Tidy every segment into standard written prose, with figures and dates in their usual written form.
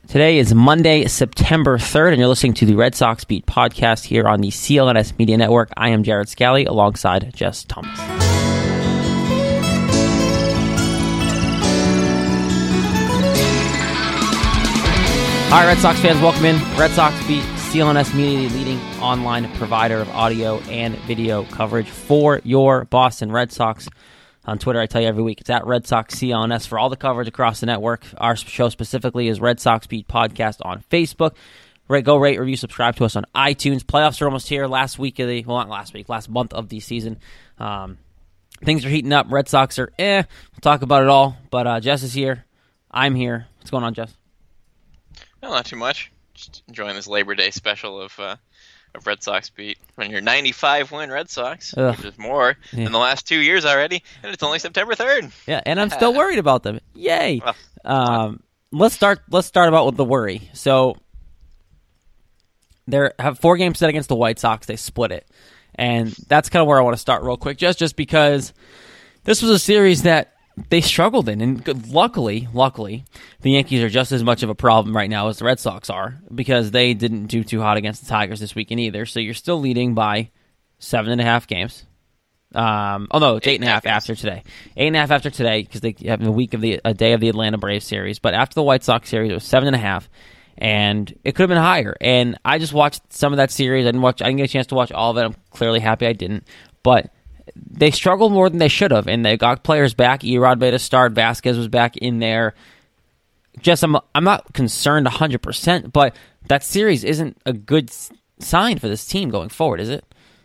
Today is Monday, September 3rd, and you're listening to the Red Sox Beat podcast here on the CLNS Media Network. I am Jared Scally alongside Jess Thomas. All right, Red Sox fans, welcome in. Red Sox Beat, CLNS Media, the leading online provider of audio and video coverage for your Boston Red Sox. On Twitter, I tell you every week, it's at Red Sox CLNS for all the coverage across the network. Our show specifically is Red Sox Beat Podcast on Facebook. Go rate, review, subscribe to us on iTunes. Playoffs are almost here. Last month of the season. Things are heating up. Red Sox are We'll talk about it all. But Jess is here. I'm here. What's going on, Jess? No, not too much. Just enjoying this Labor Day special of Red Sox Beat. When you're 95-win Red Sox, which is more than the last 2 years already, and it's only September 3rd. Yeah, and I'm still worried about them. Yay! Let's start about with the worry. So they have 4 games set against the White Sox. They split it, and that's kind of where I want to start real quick, just because this was a series that they struggled in, and luckily, the Yankees are just as much of a problem right now as the Red Sox are, because they didn't do too hot against the Tigers this weekend either. So you're still leading by 7.5 games. It's 8.5 after today. 8.5 after today, because they have a day of the Atlanta Braves series. But after the White Sox series, it was 7.5, and it could have been higher. And I just watched some of that series. I didn't get a chance to watch all of it. I'm clearly happy I didn't, but they struggled more than they should have, and they got players back. Erod made a start. Vasquez was back in there. Just, I'm not concerned 100%, but that series isn't a good sign for this team going forward, is it?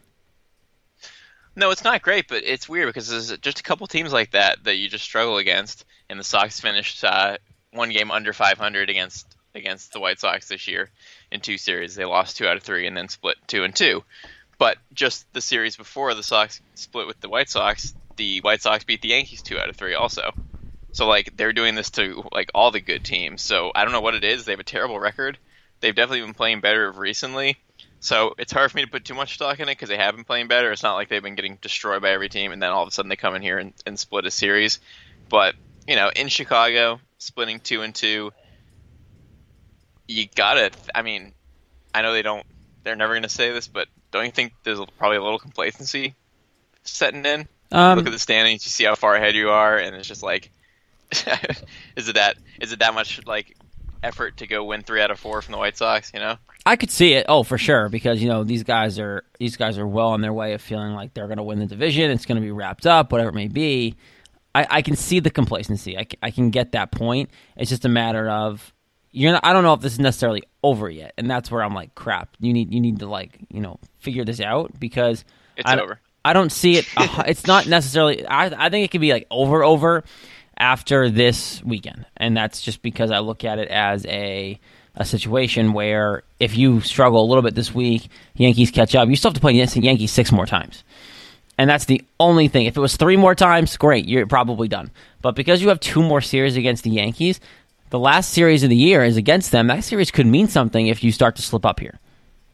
No, it's not great, but it's weird because there's just a couple teams like that you just struggle against, and the Sox finished one game under 500 against the White Sox this year in 2 series. They lost 2 out of 3 and then split 2-2. But just the series before the Sox split with the White Sox beat the Yankees 2 out of 3 also. So, they're doing this to, all the good teams. So, I don't know what it is. They have a terrible record. They've definitely been playing better recently. So, it's hard for me to put too much stock in it because they have been playing better. It's not like they've been getting destroyed by every team, and then all of a sudden they come in here and split a series. But, in Chicago, splitting 2-2, you gotta, I know they're never going to say this, but don't you think there's probably a little complacency setting in? Look at the standings, you see how far ahead you are, and it's just is it that much effort to go win 3 out of 4 from the White Sox? I could see it. Oh, for sure, because these guys are well on their way of feeling like they're going to win the division. It's going to be wrapped up, whatever it may be. I can see the complacency. I can get that point. It's just a matter of I don't know if this is necessarily over yet, and that's where I'm like, crap. You need to figure this out, because it's over. I don't see it. It's not necessarily. I think it could be over after this weekend, and that's just because I look at it as a situation where if you struggle a little bit this week, Yankees catch up. You still have to play the Yankees 6 more times. And that's the only thing. If it was 3 more times, great, you're probably done. But because you have 2 more series against the Yankees, the last series of the year is against them. That series could mean something if you start to slip up here.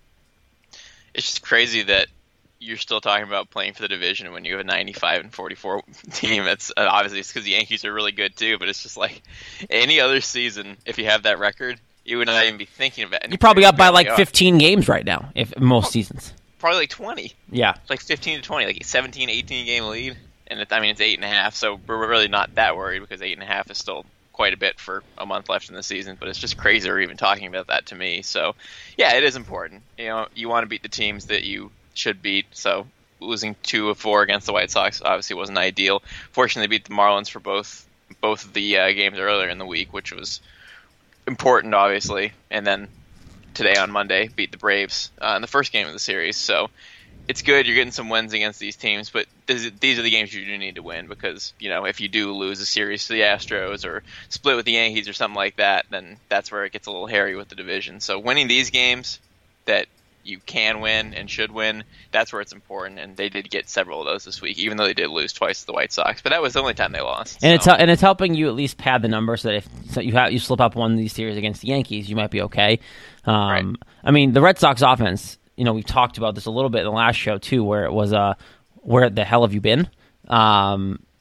It's just crazy that you're still talking about playing for the division when you have a 95-44 team. It's obviously it's because the Yankees are really good too, but it's just any other season, if you have that record, you would not even be thinking of it. You're probably up by 15 games right now, if most seasons. Probably 20. Yeah. 15 to 20, 17, 18 game lead. And it's 8.5, so we're really not that worried because 8.5 is still quite a bit for a month left in the season, but it's just crazy we're even talking about that to me. So, yeah, it is important. You want to beat the teams that you should beat. So, losing 2 of 4 against the White Sox obviously wasn't ideal. Fortunately, they beat the Marlins for both of the games earlier in the week, which was important, obviously. And then today on Monday, beat the Braves in the first game of the series. So, it's good. You're getting some wins against these teams, but these are the games you do need to win because, if you do lose a series to the Astros or split with the Yankees or something like that, then that's where it gets a little hairy with the division. So winning these games that you can win and should win, that's where it's important, and they did get several of those this week, even though they did lose twice to the White Sox. But that was the only time they lost. And it's helping you at least pad the number so that if you slip up one of these series against the Yankees, you might be okay. Right. The Red Sox offense, we've talked about this a little bit in the last show too, where it was where the hell have you been?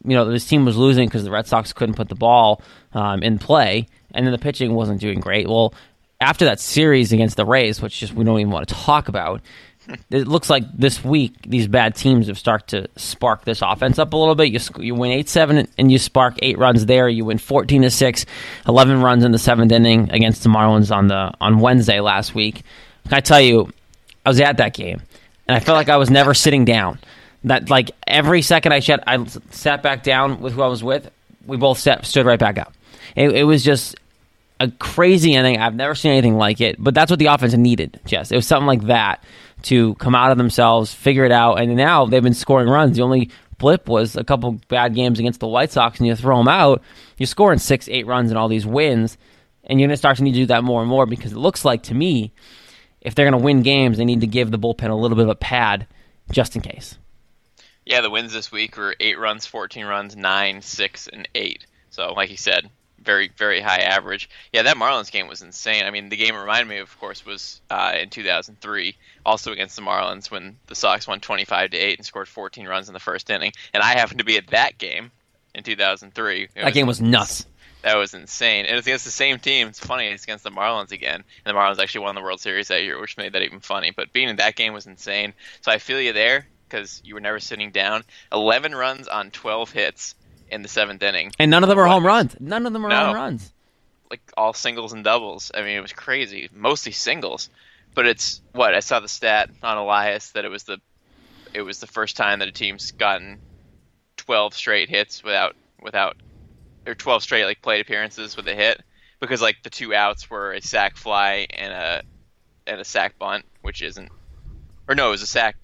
this team was losing because the Red Sox couldn't put the ball in play, and then the pitching wasn't doing great. Well, after that series against the Rays, which we don't even want to talk about, it looks like this week these bad teams have started to spark this offense up a little bit. You win 8-7 and you spark 8 runs there. You win 14-6, 11 runs in the 7th inning against the Marlins on Wednesday last week. Can I tell you, I was at that game, and I felt like I was never sitting down. That like every second I sat back down with who I was with, we both stood right back up. It was just a crazy inning. I've never seen anything like it, but that's what the offense needed, Jess. It was something like that to come out of themselves, figure it out, and now they've been scoring runs. The only blip was a couple bad games against the White Sox, and you throw them out, you're scoring 6-8 runs in all these wins, and you're going to start to need to do that more and more because it looks like, to me, if they're going to win games, they need to give the bullpen a little bit of a pad just in case. Yeah, the wins this week were 8 runs, 14 runs, 9, 6, and 8. So, like you said, very, very high average. Yeah, that Marlins game was insane. I mean, the game it reminded me of course, was in 2003, also against the Marlins, when the Sox won 25-8 and scored 14 runs in the first inning. And I happened to be at that game in 2003. That game was nuts. That was insane. And it's against the same team. It's funny, it's against the Marlins again. And the Marlins actually won the World Series that year, which made that even funny. But being in that game was insane. So I feel you there, because you were never sitting down. 11 runs on 12 hits in the 7th inning. And none of them are home runs. None of them are home runs. Like all singles and doubles. I mean, it was crazy. Mostly singles. But it's what I saw the stat on Elias that it was the first time that a team's gotten 12 straight hits without or 12 straight like plate appearances with a hit, because like the 2 outs were a sac fly and a sac bunt, which isn't, or no, it was a sac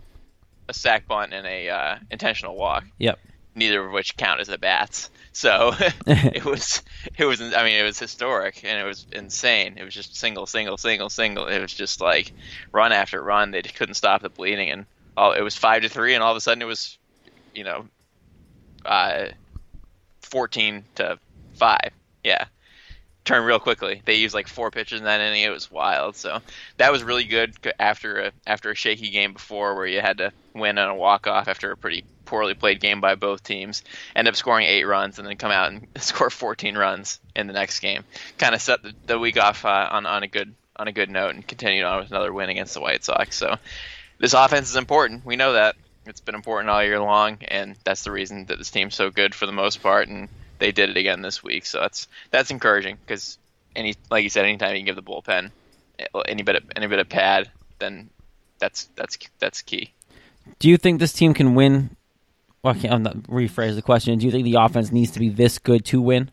bunt and a intentional walk. Yep. Neither of which count as at bats. So it was historic and it was insane. It was just single. It was just like run after run. They couldn't stop the bleeding, and it was 5-3, and all of a sudden it was, 14-5. Yeah. Turned real quickly. They used like 4 pitches in that inning. It was wild. So that was really good after a shaky game before, where you had to win on a walk-off after a pretty poorly played game by both teams. End up scoring 8 runs and then come out and score 14 runs in the next game. Kind of set the week off on a good note and continued on with another win against the White Sox. So this offense is important. We know that. It's been important all year long, and that's the reason that this team's so good for the most part, and they did it again this week. So that's encouraging, because like you said, anytime you can give the bullpen any bit of pad, then that's key. Do you think this team can win? Well, I'm not rephrase the question. Do you think the offense needs to be this good to win?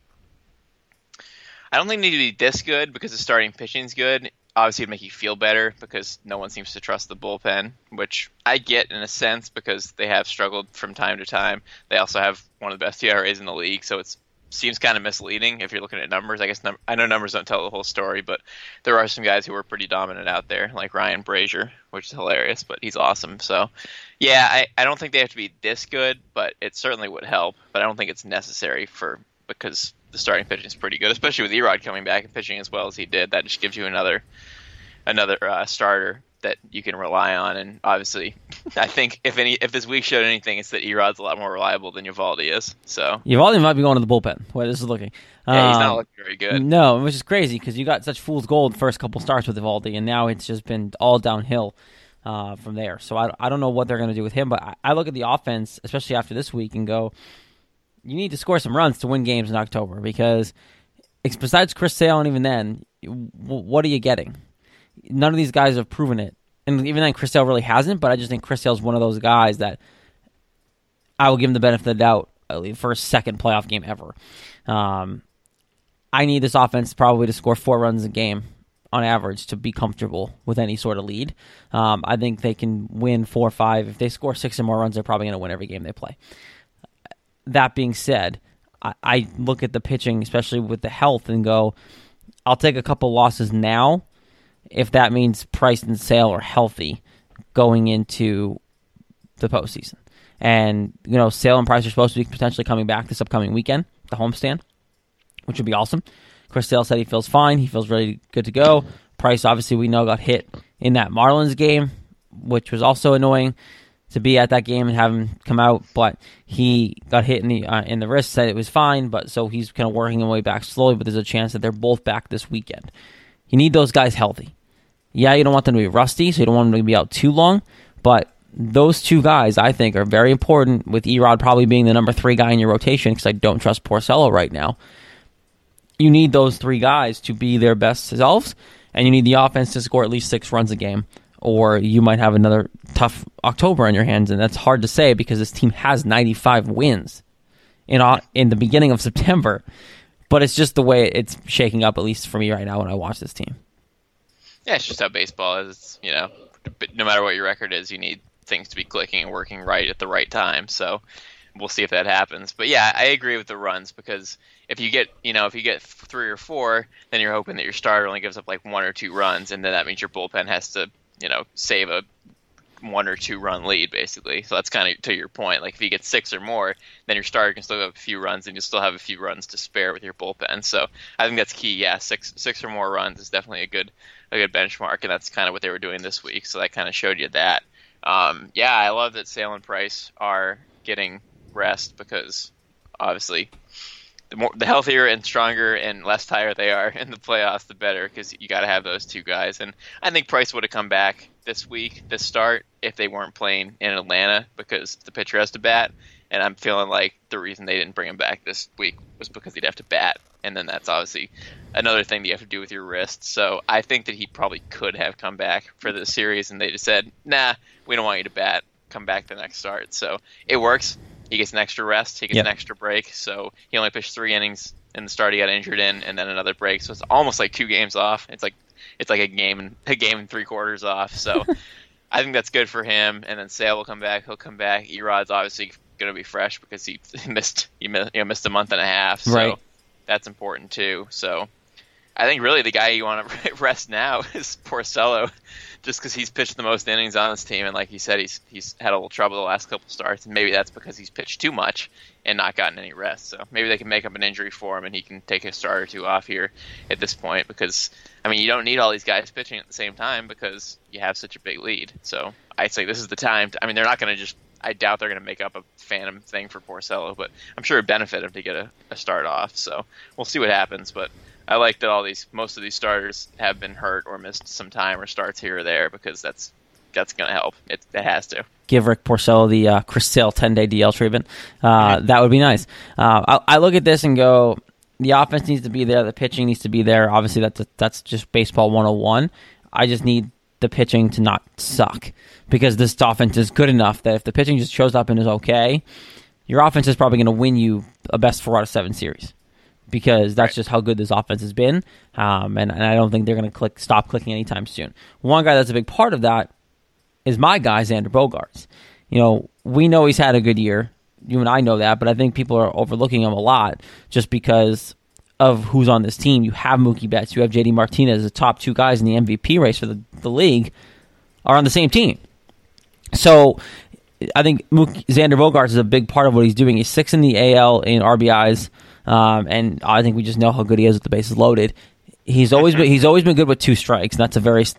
I don't think they need to be this good, because the starting pitching's good. Obviously, it'd make you feel better because no one seems to trust the bullpen, which I get in a sense because they have struggled from time to time. They also have one of the best ERAs in the league, so it seems kind of misleading if you're looking at numbers. I guess I know numbers don't tell the whole story, but there are some guys who are pretty dominant out there, like Ryan Brazier, which is hilarious, but he's awesome. So, yeah, I don't think they have to be this good, but it certainly would help. But I don't think it's necessary because the starting pitching is pretty good, especially with Erod coming back and pitching as well as he did. That just gives you another starter that you can rely on. And obviously, I think if this week showed anything, it's that Erod's a lot more reliable than Eovaldi is. So Eovaldi might be going to the bullpen. The way this is looking. Yeah, he's not looking very good. No, which is crazy because you got such fool's gold first couple starts with Eovaldi, and now it's just been all downhill from there. So I don't know what they're going to do with him, but I look at the offense, especially after this week, and go, you need to score some runs to win games in October, because besides Chris Sale, and even then, what are you getting? None of these guys have proven it. And even then, Chris Sale really hasn't, but I just think Chris Sale's one of those guys that I will give him the benefit of the doubt for his second playoff game ever. I need this offense probably to score 4 runs a game on average to be comfortable with any sort of lead. I think they can win 4 or 5. If they score 6 or more runs, they're probably going to win every game they play. That being said, I look at the pitching, especially with the health, and go, I'll take a couple losses now if that means Price and Sale are healthy going into the postseason. And, Sale and Price are supposed to be potentially coming back this upcoming weekend, the homestand, which would be awesome. Chris Sale said he feels fine. He feels really good to go. Price, obviously, we know got hit in that Marlins game, which was also annoying. to be at that game and have him come out, but he got hit in the wrist, said it was fine, but so he's kind of working his way back slowly, but there's a chance that they're both back this weekend. You need those guys healthy. Yeah, you don't want them to be rusty, so you don't want them to be out too long, but those two guys, I think, are very important, with Erod probably being the number 3 guy in your rotation, because I don't trust Porcello right now. You need those 3 guys to be their best selves, and you need the offense to score at least 6 runs a game, or you might have another tough October on your hands, and that's hard to say because this team has 95 wins in the beginning of September, but it's just the way it's shaking up, at least for me right now when I watch this team. Yeah, it's just how baseball is, no matter what your record is, you need things to be clicking and working right at the right time, so we'll see if that happens. But yeah, I agree with the runs, because if you get 3 or 4, then you're hoping that your starter only gives up like 1 or 2 runs, and then that means your bullpen has to save a 1 or 2 run lead, basically. So that's kind of to your point. Like if you get 6 or more, then your starter can still have a few runs, and you'll still have a few runs to spare with your bullpen. So I think that's key. Yeah, six or more runs is definitely a good benchmark, and that's kind of what they were doing this week. So that kind of showed you that. Yeah, I love that Sale and Price are getting rest, because obviously the healthier and stronger and less tired they are in the playoffs, the better, because you got to have those 2 guys. And I think Price would have come back this start, if they weren't playing in Atlanta, because the pitcher has to bat. And I'm feeling like the reason they didn't bring him back this week was because he'd have to bat. And then that's obviously another thing that you have to do with your wrist. So I think that he probably could have come back for this series, and they just said, nah, we don't want you to bat. Come back the next start. So it works. He gets an extra rest. He gets an extra break. So he only pitched 3 innings in the start he got injured in, and then another break. So it's almost like 2 games off. It's like a game and 3/4 off. So I think that's good for him. And then Sale will come back. He'll come back. Erod's obviously going to be fresh because he missed a month and a half. So that's important too. So I think really the guy you want to rest now is Porcello, just because he's pitched the most innings on this team, and like you said, he's had a little trouble the last couple starts, and maybe that's because he's pitched too much and not gotten any rest. So maybe they can make up an injury for him, and he can take a start or 2 off here at this point, because you don't need all these guys pitching at the same time because you have such a big lead. So I say this is the time. They're not going to just. I doubt they're going to make up a phantom thing for Porcello, but I'm sure it'd benefit him to get a start off. So we'll see what happens, but I like that most of these starters have been hurt or missed some time or starts here or there, because that's going to help. It has to. Give Rick Porcello the Chris Sale 10-day DL treatment. That would be nice. I look at this and go, the offense needs to be there, the pitching needs to be there. Obviously, that's just baseball 101. I just need the pitching to not suck, because this offense is good enough that if the pitching just shows up and is okay, your offense is probably going to win you a best 4 out of 7 series, because that's just how good this offense has been, and I don't think they're going to stop clicking anytime soon. One guy that's a big part of that is my guy, Xander Bogaerts. We know he's had a good year. You and I know that, but I think people are overlooking him a lot just because of who's on this team. You have Mookie Betts, you have JD Martinez, the top 2 guys in the MVP race for the league are on the same team. So I think Xander Bogaerts is a big part of what he's doing. He's 6th in the AL in RBIs, and I think we just know how good he is with the bases loaded. He's always been good with 2 strikes, and that's a very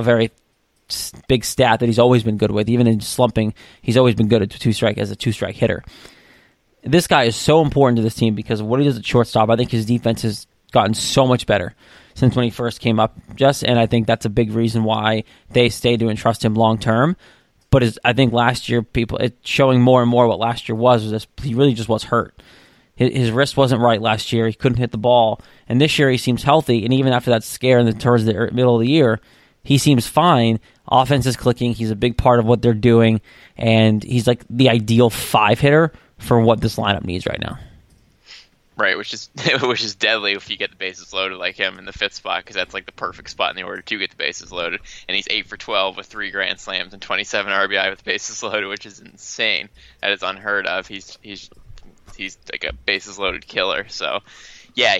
big stat that he's always been good with. Even in slumping, he's always been good at 2-strike as a 2-strike hitter. This guy is so important to this team because of what he does at shortstop. I think his defense has gotten so much better since when he first came up, and I think that's a big reason why they stayed to entrust him long term. But I think last year, it's showing more and more what last year was he really just was hurt. His wrist wasn't right last year. He couldn't hit the ball. And this year he seems healthy, and even after that scare towards the middle of the year, he seems fine. Offense is clicking. He's a big part of what they're doing, and he's like the ideal 5 hitter for what this lineup needs right now. Right, which is deadly if you get the bases loaded like him in the 5th spot, because that's like the perfect spot in the order to get the bases loaded. And he's 8 for 12 with 3 grand slams and 27 RBI with bases loaded, which is insane. That is unheard of. He's like a bases loaded killer. So yeah,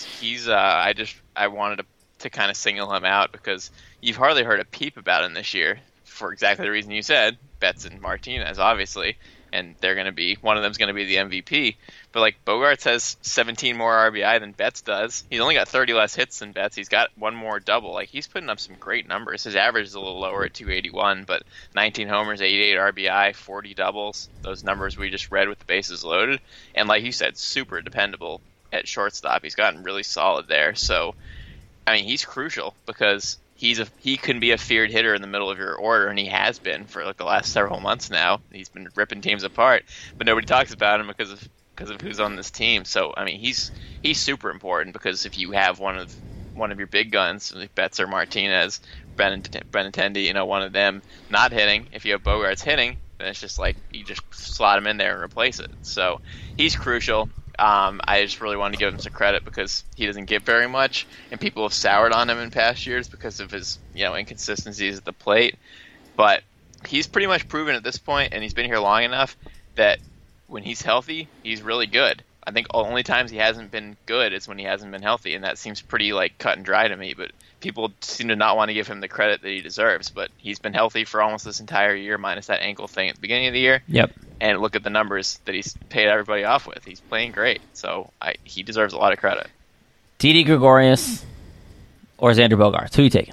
I wanted to kind of single him out because you've hardly heard a peep about him this year for exactly the reason you said, Betts and Martinez, obviously. and they're going to be one of them's going to be the MVP. But like Bogaerts has 17 more RBI than Betts does. He's only got 30 less hits than Betts. He's got one more double. Like he's putting up some great numbers. His average is a little lower at 281, but 19 homers, 88 RBI, 40 doubles. Those numbers we just read with the bases loaded. And like you said, super dependable at shortstop. He's gotten really solid there. So I mean, he's crucial because he can be a feared hitter in the middle of your order, and he has been for like the last several months now. He's been ripping teams apart, but nobody talks about him because of who's on this team. So I mean, he's super important, because if you have one of your big guns, like Betts or Martinez, Benintendi, one of them not hitting, if you have Bogaerts hitting, then it's just like you just slot him in there and replace it. So he's crucial. I just really want to give him some credit because he doesn't get very much, and people have soured on him in past years because of his inconsistencies at the plate. But he's pretty much proven at this point, and he's been here long enough that when he's healthy, he's really good. I think the only times he hasn't been good is when he hasn't been healthy, and that seems pretty like cut and dry to me. But people seem to not want to give him the credit that he deserves. But he's been healthy for almost this entire year, minus that ankle thing at the beginning of the year. Yep. And look at the numbers that he's paid everybody off with. He's playing great, so he deserves a lot of credit. Didi Gregorius or Xander Bogaerts? Who are you taking?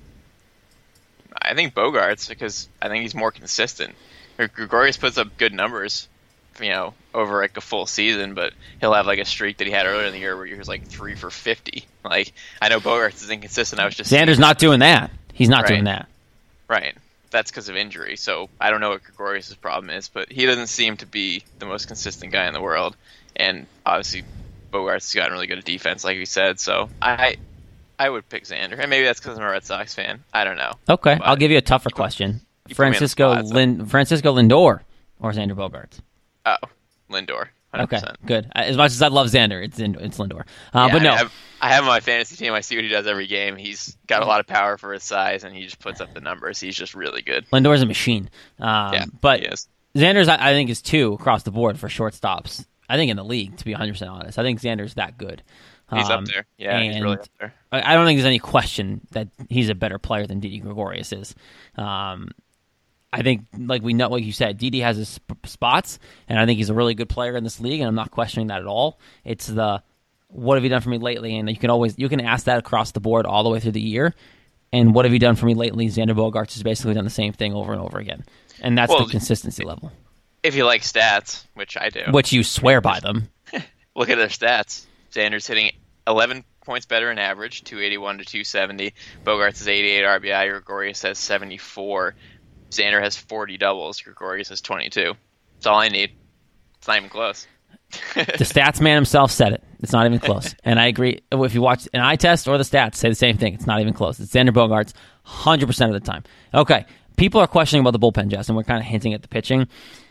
I think Bogaerts, because I think he's more consistent. Gregorius puts up good numbers, over like a full season, but he'll have like a streak that he had earlier in the year where he was like 3 for 50. Like, I know Bogaerts is inconsistent. I was just Xander's not doing that. He's not doing that. Right. That's because of injury. So I don't know what Gregorius' problem is, but he doesn't seem to be the most consistent guy in the world. And obviously, Bogaerts has gotten really good at defense, like we said. So I would pick Xander, and maybe that's because I'm a Red Sox fan. I don't know. Okay, I'll give you a tougher question: Francisco Lindor or Xander Bogaerts? Oh, Lindor. 100%. Okay, good. As much as I love Xander, it's Lindor. But no, I have him on my fantasy team. I see what he does every game. He's got a lot of power for his size, and he just puts up the numbers. He's just really good. Lindor's a machine. But he is. Xander's, I think, is 2 across the board for shortstops. I think in the league, to be 100% honest. I think Xander's that good. He's up there. Yeah, he's really up there. I don't think there's any question that he's a better player than Didi Gregorius is. I think, like we know, like you said, Didi has his spots, and I think he's a really good player in this league, and I'm not questioning that at all. It's the what have you done for me lately, and you can ask that across the board all the way through the year. And what have you done for me lately? Xander Bogaerts has basically done the same thing over and over again, and that's the consistency level. If you like stats, which I do, which you swear by them, look at their stats. Xander's hitting 11 points better in average, 281 to 270. Bogaerts has 88 RBI. Gregorius has 74. Xander has 40 doubles. Gregorius has 22. That's all I need. It's not even close. The stats man himself said it. It's not even close. And I agree. If you watch an eye test or the stats, say the same thing. It's not even close. It's Xander Bogaerts 100% of the time. Okay. People are questioning about the bullpen, Jess, and we're kind of hinting at the pitching.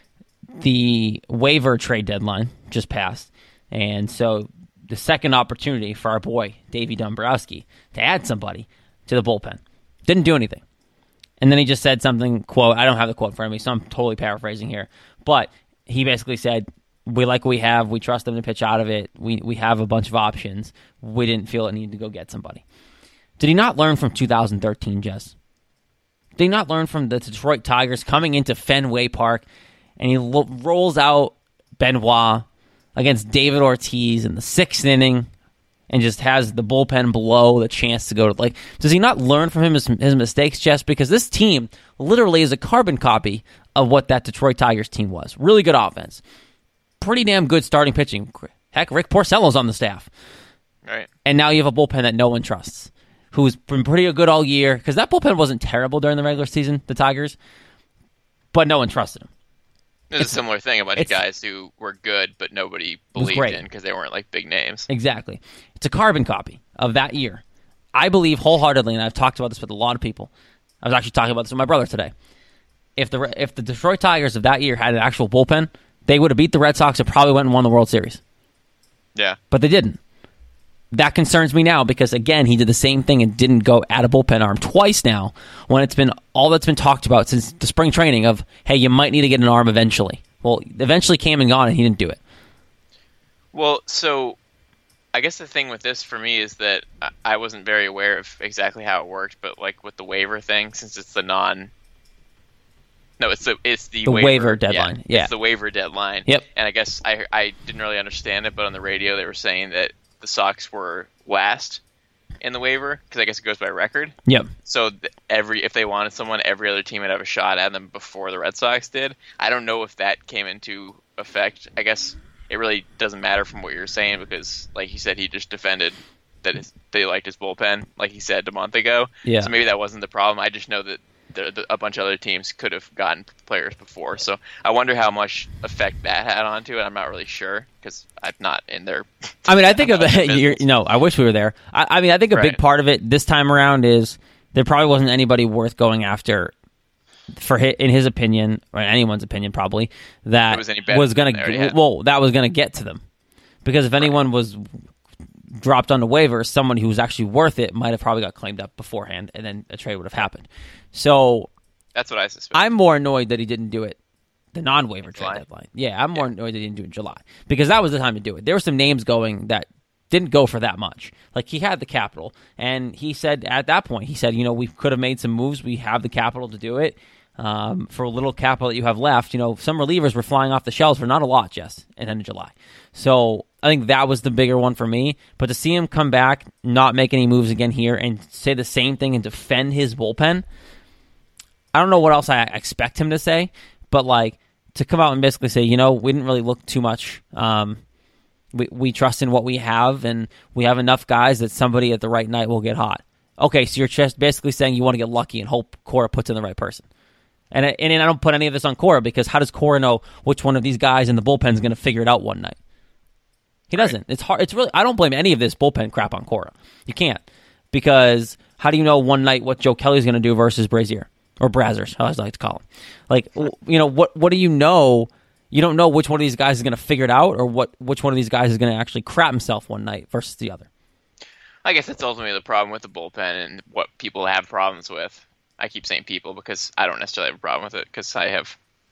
The waiver trade deadline just passed. And so the second opportunity for our boy, Davey Dombrowski, to add somebody to the bullpen. Didn't do anything. And then he just said something, quote, I don't have the quote in front of me, so I'm totally paraphrasing here. But he basically said, we like what we have. We trust them to pitch out of it. We have a bunch of options. We didn't feel it needed to go get somebody. Did he not learn from 2013, Jess? Did he not learn from the Detroit Tigers coming into Fenway Park, and he rolls out Benoit against David Ortiz in the 6th inning and just has the bullpen blow the chance to go to, does he not learn from his mistakes, Jess? Because this team literally is a carbon copy of what that Detroit Tigers team was. Really good offense. Pretty damn good starting pitching. Heck, Rick Porcello's on the staff. Right. And now you have a bullpen that no one trusts, who's been pretty good all year, because that bullpen wasn't terrible during the regular season, the Tigers, but no one trusted him. It's a similar thing. A bunch of guys who were good, but nobody believed in because they weren't like big names. Exactly. It's a carbon copy of that year. I believe wholeheartedly, and I've talked about this with a lot of people. I was actually talking about this with my brother today. If the Detroit Tigers of that year had an actual bullpen, they would have beat the Red Sox and probably went and won the World Series. Yeah. But they didn't. That concerns me now because, again, he did the same thing and didn't go at a bullpen arm twice now when it's been all that's been talked about since the spring training of, hey, you might need to get an arm eventually. Well, eventually came and gone, and he didn't do it. Well, so I guess the thing with this for me is that I wasn't very aware of exactly how it worked, but like with the waiver thing, since it's the No, it's the waiver deadline. Yeah. It's the waiver deadline. Yep. And I guess I didn't really understand it, but on the radio they were saying that the Sox were last in the waiver because I guess it goes by record. Yep. So if they wanted someone, every other team would have a shot at them before the Red Sox did. I don't know if that came into effect. I guess it really doesn't matter from what you're saying because, like you said, he just defended that they liked his bullpen, like he said a month ago. Yeah. So maybe that wasn't the problem. I just know that a bunch of other teams could have gotten players before. So I wonder how much effect that had onto it. I'm not really sure because I'm not in there. I mean, I think of it. I wish we were there. I mean, I think a big part of it this time around is there probably wasn't anybody worth going after, in his opinion, or anyone's opinion, probably that was going to. Well, that was going to get to them because if anyone was dropped on the waiver, someone who was actually worth it might have probably got claimed up beforehand, and then a trade would have happened. So that's what I suspect. I'm more annoyed that he didn't do it the non-waiver trade deadline. Yeah, I'm more annoyed that he didn't do it in July because that was the time to do it. There were some names going that didn't go for that much. Like he had the capital, and he said at that point, he said, we could have made some moves. We have the capital to do it. For a little capital that you have left, some relievers were flying off the shelves for not a lot, Jess, at the end of July. So I think that was the bigger one for me. But to see him come back, not make any moves again here, and say the same thing and defend his bullpen, I don't know what else I expect him to say. But to come out and basically say, we didn't really look too much. We trust in what we have, and we have enough guys that somebody at the right night will get hot. Okay, so you're just basically saying you want to get lucky and hope Cora puts in the right person. And I don't put any of this on Cora because how does Cora know which one of these guys in the bullpen is going to figure it out one night? He doesn't. It's hard. It's really. I don't blame any of this bullpen crap on Cora. You can't because how do you know one night what Joe Kelly's going to do versus Brazier or Brazzers, how I like to call him? What do you know? You don't know which one of these guys is going to figure it out or which one of these guys is going to actually crap himself one night versus the other. I guess that's ultimately the problem with the bullpen and what people have problems with. I keep saying people because I don't necessarily have a problem with it because I have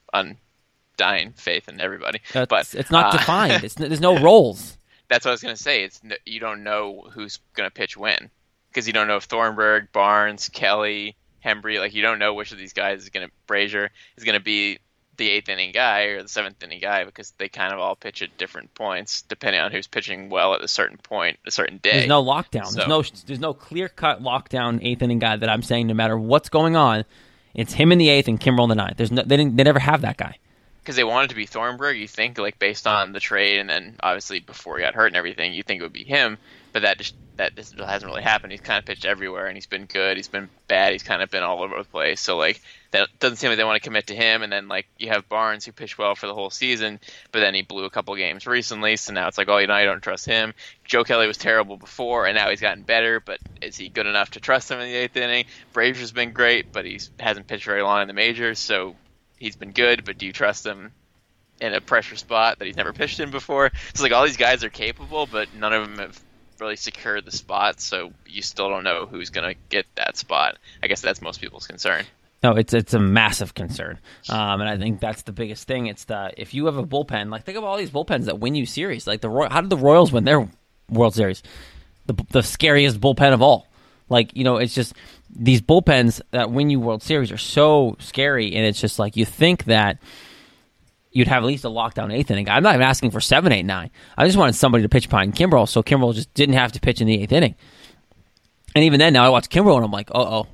undying faith in everybody. But it's not defined. There's no roles. That's what I was going to say. You don't know who's going to pitch when because you don't know if Thornburg, Barnes, Kelly, Hembry, you don't know which of these guys Brazier is going to be the 8th inning guy or the 7th inning guy because they kind of all pitch at different points depending on who's pitching well at a certain point, a certain day. There's no lockdown. So, there's no clear-cut lockdown 8th inning guy that I'm saying no matter what's going on, it's him in the 8th and Kimbrel in the 9th. They never have that guy. Because they wanted to be Thornburg, you think, based on the trade and then obviously before he got hurt and everything, you think it would be him, but that hasn't really happened. He's kind of pitched everywhere, and he's been good. He's been bad. He's kind of been all over the place. So, that doesn't seem like they want to commit to him. And then, you have Barnes, who pitched well for the whole season, but then he blew a couple games recently. So now it's I don't trust him. Joe Kelly was terrible before, and now he's gotten better. But is he good enough to trust him in the 8th inning? Brazier's been great, but he hasn't pitched very long in the majors. So he's been good, but do you trust him in a pressure spot that he's never pitched in before? It's all these guys are capable, but none of them have really secured the spot, so you still don't know who's going to get that spot. I guess that's most people's concern. No, it's a massive concern, and I think that's the biggest thing. It's if you have a bullpen, think of all these bullpens that win you series. How did the Royals win their World Series? The scariest bullpen of all. It's just these bullpens that win you World Series are so scary, and it's just you think that you'd have at least a lockdown 8th inning. I'm not even asking for 7, 8, 9. I just wanted somebody to pitch behind Kimbrel, so Kimbrel just didn't have to pitch in the 8th inning. And even then, now I watch Kimbrel and I'm like, uh-oh.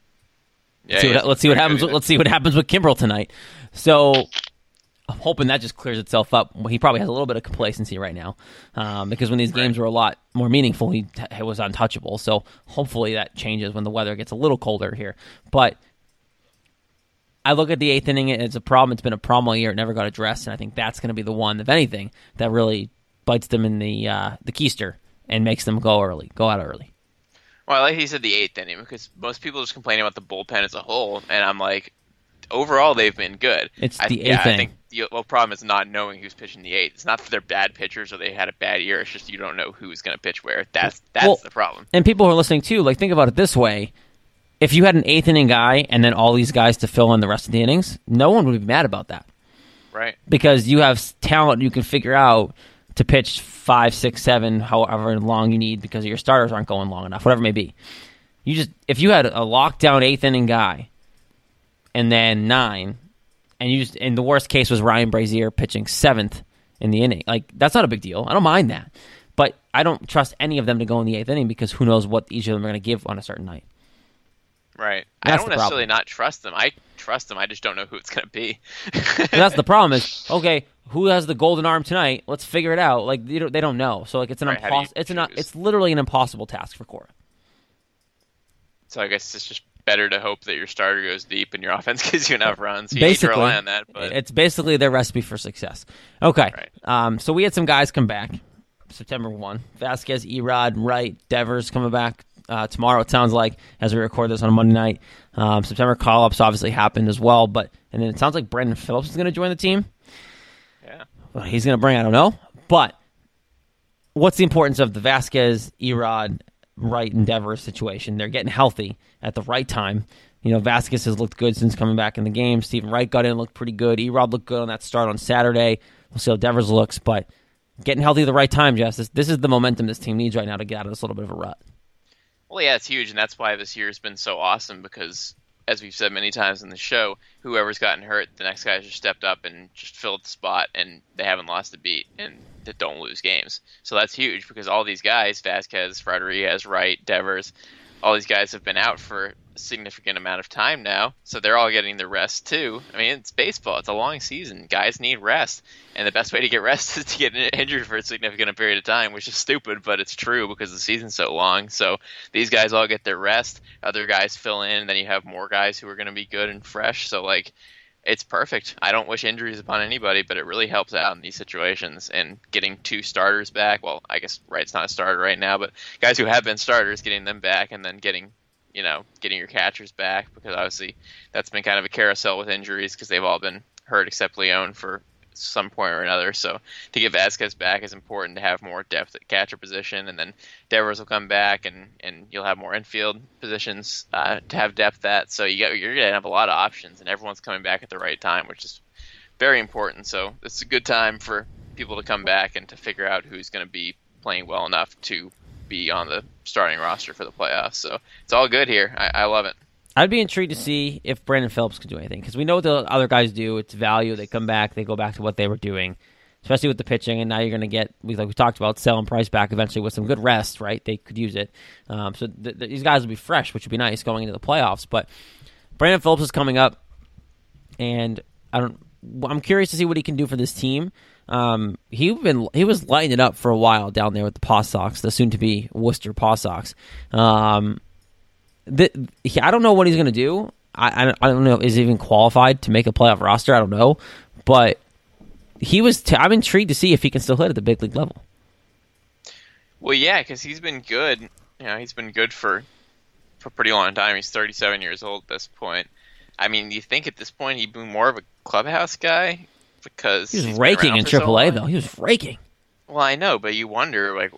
Yeah, let's see what happens. Let's see what happens with Kimbrel tonight. So I'm hoping that just clears itself up. He probably has a little bit of complacency right now because when these games were a lot more meaningful, he was untouchable. So hopefully that changes when the weather gets a little colder here. But I look at the 8th inning, and it's a problem. It's been a problem all year. It never got addressed, and I think that's going to be the one, if anything, that really bites them in the keister and makes them go out early. Well, like he said, the 8th inning, because most people just complaining about the bullpen as a whole, and I'm like, overall they've been good. It's the 8th inning. I think the problem is not knowing who's pitching the 8th. It's not that they're bad pitchers or they had a bad year. It's just you don't know who's going to pitch where. That's the problem. And people who are listening too, think about it this way. If you had an 8th inning guy and then all these guys to fill in the rest of the innings, no one would be mad about that. Right. Because you have talent you can figure out to pitch 5, 6, 7, however long you need because your starters aren't going long enough, whatever it may be. If you had a lockdown 8th inning guy and then 9, And the worst case was Ryan Brazier pitching 7th in the inning. Like, that's not a big deal. I don't mind that. But I don't trust any of them to go in the 8th inning because who knows what each of them are going to give on a certain night. Right. I don't necessarily not trust them. I trust them. I just don't know who it's going to be. That's the problem is, okay, who has the golden arm tonight? Let's figure it out. Like, they don't know. So, like, it's literally an impossible task for Cora. So I guess it's just better to hope that your starter goes deep and your offense gives you enough runs. You need to rely on that. But it's basically their recipe for success. Okay. Right. So we had some guys come back September 1. Vasquez, Erod, Wright, Devers coming back tomorrow, it sounds like, as we record this on a Monday night. September call-ups obviously happened as well. And then it sounds like Brandon Phillips is going to join the team. Yeah. Well, he's going to bring, I don't know. But what's the importance of the Vasquez, Erod, Wright, and Devers situation? They're getting healthy at the right time. You know, Vasquez has looked good since coming back in the game. Stephen Wright got in, looked pretty good. Erod looked good on that start on Saturday. We'll see how Devers looks, but getting healthy at the right time, Jess. This is the momentum this team needs right now to get out of this little bit of a rut. Well, yeah, it's huge, and that's why this year has been so awesome because, as we've said many times in the show, whoever's gotten hurt, the next guys just stepped up and just filled the spot, and they haven't lost a beat, and they don't lose games. So that's huge because all these guys, Vasquez, Rodriguez, Wright, Devers, all these guys have been out for a significant amount of time now, so they're all getting the rest too. I mean, it's baseball. It's a long season. Guys need rest, and the best way to get rest is to get injured for a significant period of time, which is stupid, but it's true because the season's so long. So these guys all get their rest. Other guys fill in, and then you have more guys who are going to be good and fresh. So, like, it's perfect. I don't wish injuries upon anybody, but it really helps out in these situations. And getting 2 starters back, well, I guess Wright's not a starter right now, but guys who have been starters, getting them back, and then getting your catchers back, because obviously that's been kind of a carousel with injuries because they've all been hurt except Leon for some point or another. So to get Vasquez back is important to have more depth at catcher position, and then Devers will come back, and you'll have more infield positions to have depth at. So you're going to have a lot of options, and everyone's coming back at the right time, which is very important. So it's a good time for people to come back and to figure out who's going to be playing well enough to be on the starting roster for the playoffs. So it's all good here. I love it. I'd be intrigued to see if Brandon Phillips could do anything, because we know what the other guys do. It's value. They come back. They go back to what they were doing, especially with the pitching. And now you're going to get, like we talked about, Sale and Price back eventually with some good rest, right? They could use it. So these guys will be fresh, which would be nice going into the playoffs. But Brandon Phillips is coming up, and I'm curious to see what he can do for this team. He was lighting it up for a while down there with the Paw Sox, the soon-to-be Worcester Paw Sox. I don't know what he's going to do. I don't know if he's even qualified to make a playoff roster. I don't know. But I'm intrigued to see if he can still hit at the big league level. Well, yeah, because he's been good. You know, he's been good for a pretty long time. He's 37 years old at this point. I mean, you think at this point he'd be more of a clubhouse guy because he was raking in AAA, though. He was raking. Well, I know, but you wonder, like,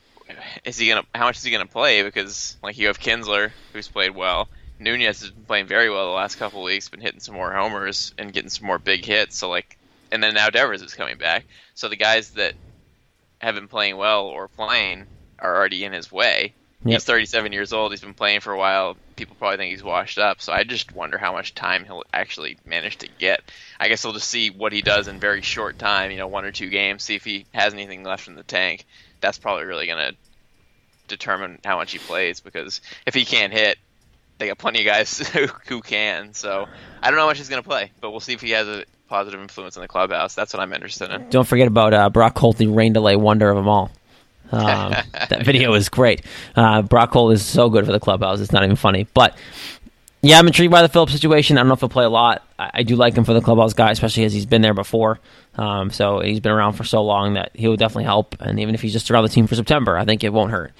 how much is he gonna play? Because, like, you have Kinsler, who's played well. Nunez has been playing very well the last couple of weeks, been hitting some more homers and getting some more big hits. So, like, and then now Devers is coming back. So the guys that have been playing well or playing are already in his way. Yep. He's 37 years old. He's been playing for a while. People probably think he's washed up. So I just wonder how much time he'll actually manage to get. I guess we'll just see what he does in very short time, 1 or 2 games, see if he has anything left in the tank. That's probably really going to determine how much he plays, because if he can't hit, they got plenty of guys who can. So I don't know how much he's going to play, but we'll see if he has a positive influence in the clubhouse. That's what I'm interested in. Don't forget about Brock Holt, the rain delay wonder of them all. That video is great. Brock Holt is so good for the clubhouse. It's not even funny. But yeah, I'm intrigued by the Phillips situation. I don't know if he'll play a lot. I do like him for the clubhouse guy, especially as he's been there before. So he's been around for so long that he will definitely help. And even if he's just around the team for September, I think it won't hurt.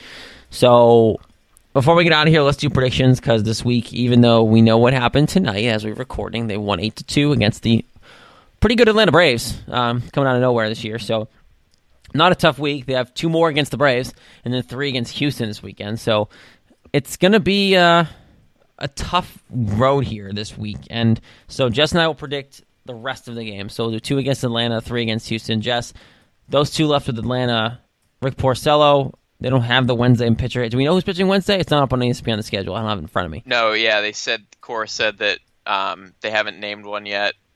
So before we get out of here, let's do predictions, because this week, even though we know what happened tonight as we're recording, they won 8-2 against the pretty good Atlanta Braves, coming out of nowhere this year. So not a tough week. They have 2 more against the Braves and then 3 against Houston this weekend. So it's going to be a tough road here this week. And so Jess and I will predict the rest of the game. So we'll do 2 against Atlanta, 3 against Houston. Jess, those 2 left with Atlanta, Rick Porcello. They don't have the Wednesday pitcher. Do we know who's pitching Wednesday? It's not up on ESPN, the schedule. I don't have it in front of me. No, yeah, Cora said that they haven't named one yet.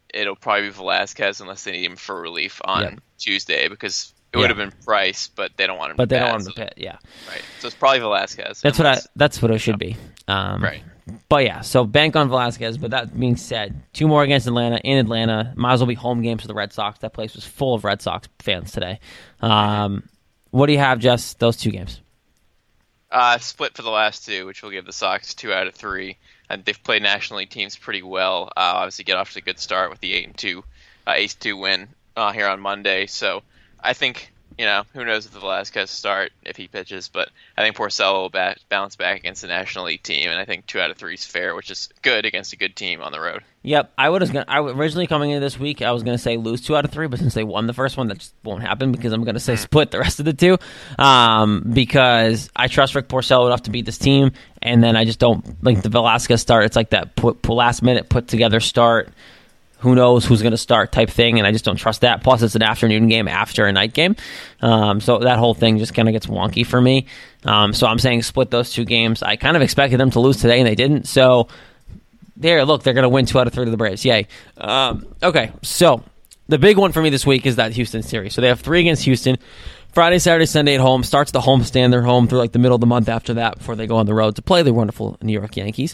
it'll probably be Velasquez unless they need him for relief on Tuesday, because it Yeah. would have been Price, but they don't want him But to they bat, don't want him so- to pit. Yeah, Right. So it's probably Velasquez. that's what it should be. Right. But yeah, so bank on Velasquez. But that being said, 2 more against Atlanta in Atlanta. Might as well be home games for the Red Sox. That place was full of Red Sox fans today. What do you have, Jess? Those 2 games. Split for the last 2, which will give the Sox 2 out of 3. And they've played National League teams pretty well. Obviously, get off to a good start with the 8-2 win here on Monday. So I think, who knows if the Velasquez start if he pitches, but I think Porcello will bounce back against the National League team, and I think 2 out of 3 is fair, which is good against a good team on the road. Yep, I originally coming into this week, I was going to say lose 2 out of 3, but since they won the first one, that just won't happen because I'm going to say split the rest of the 2, because I trust Rick Porcello enough to beat this team, and then I just don't like the Velasquez start. It's like that last minute put together start. Who knows who's going to start type thing, and I just don't trust that. Plus, it's an afternoon game after a night game, so that whole thing just kind of gets wonky for me. So I'm saying split those 2 games. I kind of expected them to lose today, and they didn't. So they're going to win 2 out of 3 to the Braves. Yay. Okay, so the big one for me this week is that Houston series. So they have 3 against Houston. Friday, Saturday, Sunday at home. Starts the homestand. They're home through like the middle of the month after that before they go on the road to play the wonderful New York Yankees.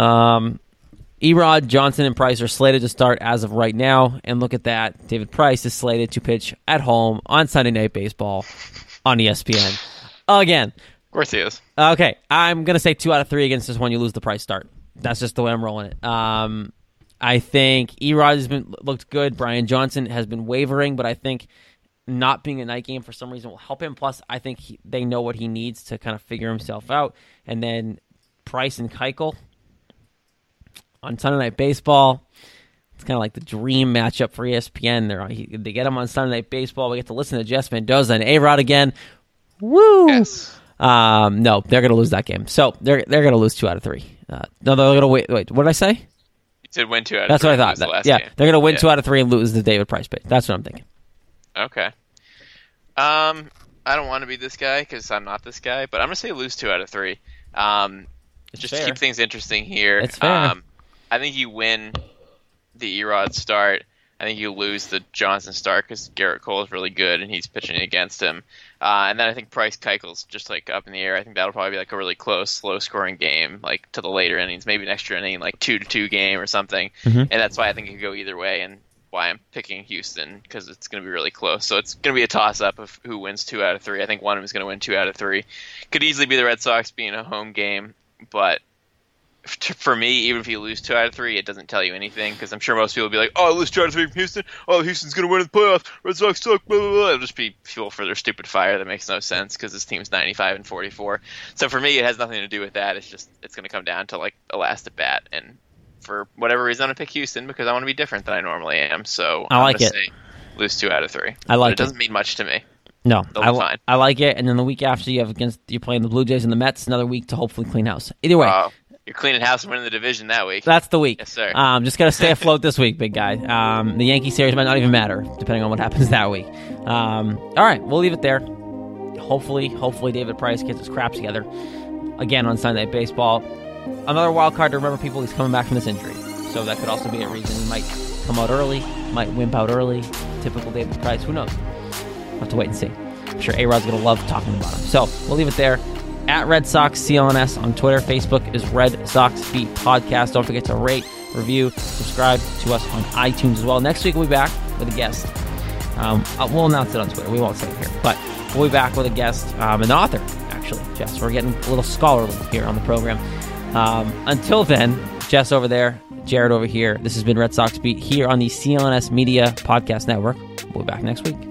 Erod, Johnson, and Price are slated to start as of right now. And look at that. David Price is slated to pitch at home on Sunday Night Baseball on ESPN. Again. Of course he is. Okay. I'm going to say 2 out of 3 against this one. You lose the Price start. That's just the way I'm rolling it. I think Erod has looked good. Brian Johnson has been wavering, but I think not being a night game for some reason will help him. Plus, I think they know what he needs to kind of figure himself out. And then Price and Keuchel on Sunday Night Baseball. It's kind of like the dream matchup for ESPN. They get him on Sunday Night Baseball. We get to listen to Jess Mendoza and A-Rod again. Woo! Yes. No, they're going to lose that game. So they're going to lose 2 out of 3. No, they're going to wait. What did I say? You said win 2 out of 3. That's what I thought. Yeah, game. they're going to win 2 out of 3 and lose the David Price pick. That's what I'm thinking. Okay. I don't want to be this guy because I'm not this guy, but I'm going to say lose 2 out of 3. Just fair. to keep things interesting here. It's fair. I think you win the Erod start. I think you lose the Johnson start because Garrett Cole is really good and he's pitching against him. And then I think Price Keuchel's just like up in the air. I think that'll probably be like a really close, low scoring game, like to the later innings, maybe an extra inning, like 2-2 game or something. Mm-hmm. And that's why I think it could go either way and why I'm picking Houston, because it's going to be really close. So it's going to be a toss up of who wins 2 out of 3. I think one of them is going to win 2 out of 3. Could easily be the Red Sox being a home game, but for me, even if you lose 2 out of 3, it doesn't tell you anything, because I'm sure most people will be like, oh, I lose 2 out of 3 from Houston. Oh, Houston's going to win in the playoffs. Red Sox suck. Blah, blah, blah. It'll just be fuel for their stupid fire that makes no sense because this team's 95-44. So for me, it has nothing to do with that. It's going to come down to like a last at bat. And for whatever reason, I'm going to pick Houston because I want to be different than I normally am. So I like it. Say lose 2 out of 3. I like it. It doesn't mean much to me. No, They'll be fine. I like it. And then the week after, you're playing the Blue Jays and the Mets. Another week to hopefully clean house. Either way. You're cleaning house and winning the division that week. That's the week. Yes, sir. Just got to stay afloat this week, big guy. The Yankee series might not even matter, depending on what happens that week. All right, we'll leave it there. Hopefully David Price gets his crap together again on Sunday Night Baseball. Another wild card to remember, people, he's coming back from this injury. So that could also be a reason he might come out early, might wimp out early. Typical David Price. Who knows? We'll have to wait and see. I'm sure A-Rod's going to love talking about him. So we'll leave it there. At Red Sox CLNS on Twitter. Facebook is Red Sox Beat Podcast. Don't forget to rate, review, subscribe to us on iTunes as well. Next week we'll be back with a guest. We'll announce it on Twitter. We won't say it here. But we'll be back with a guest, an author, actually, Jess. We're getting a little scholarly here on the program. Until then, Jess over there, Jared over here. This has been Red Sox Beat here on the CLNS Media Podcast Network. We'll be back next week.